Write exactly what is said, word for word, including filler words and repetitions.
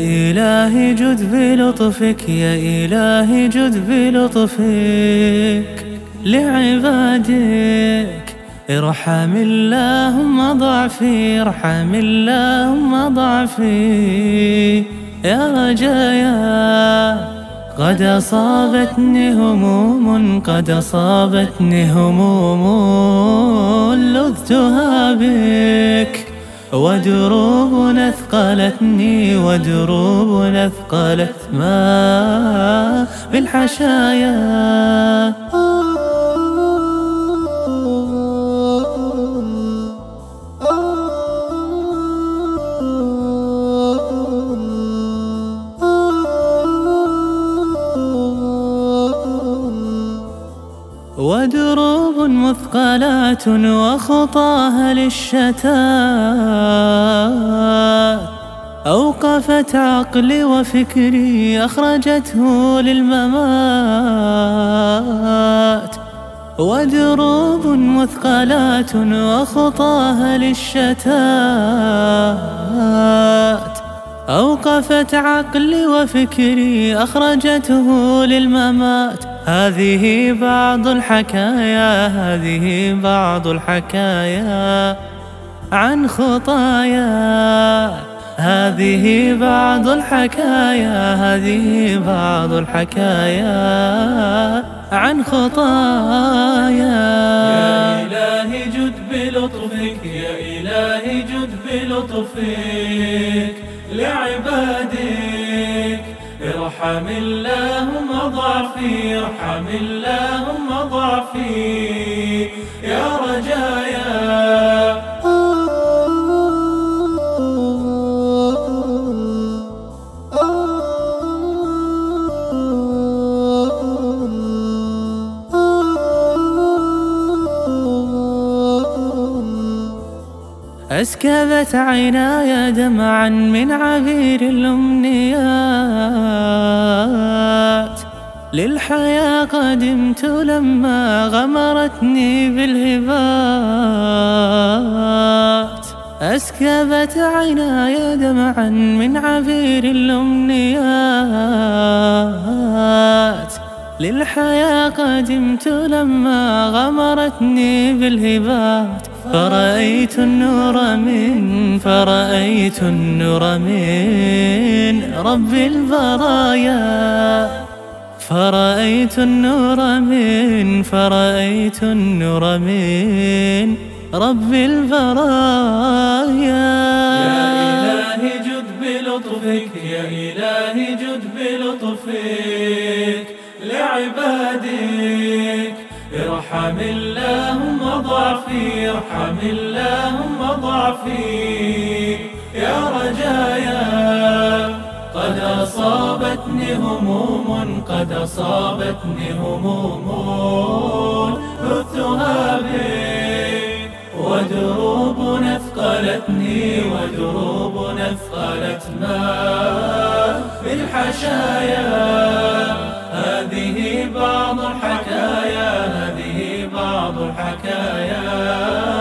إلهي جد بلطفك، يا إلهي جد بلطفك لعبادك. ارحم اللهم ضعفي، ارحم اللهم ضعفي يا رجايا. قد أصابتني هموم، قد أصابتني هموم لذتها بك، ودروب أثقلتني، ودروب أثقلت ما بالحشايا. ودروب مثقلات وخطاها للشتات، أوقفت عقلي وفكري أخرجته للممات. ودروب مثقلات وخطاها للشتات، أوقفت عقلي وفكري أخرجته للممات. هذه بعض الحكايا، هذه بعض الحكايا عن خطايا، هذه بعض الحكايا، هذه بعض الحكايا عن خطايا. يا إلهي جد بلطفك، يا إلهي جد بلطفك لعبادك. ارحم اللهم ضعفي، ارحم اللهم ضعفي يا رجايا. أسكبت عيناي دمعا من عبير الأمنيات، للحياة قدمت لما غمرتني بالهبات. أسكبت عيناي دمعا من عبير الأمنيات، للحياة قدمت لما غمرتني بالهبات. فرأيت النور من فرأيت النور من رب البرايا، فرأيت النور من فرأيت النور من رب البرايا. يا إلهي جد بلطفك، يا إلهي جد بلطفك لعبادك. ارحم اللهم ضعفي، ارحم اللهم ضعفي يا رجايا. قد أصابتني هموم، قد أصابتني هموم لذتها بك، ودروب أثقلتني، ودروب أثقلت ما بالحشايا. هذه بعض الحكايا، هذه بعض الحكايا